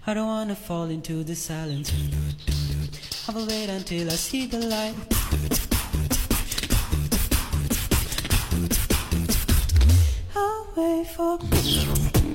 I don't wanna fall into the silence. I will wait until I see the light. I'll wait for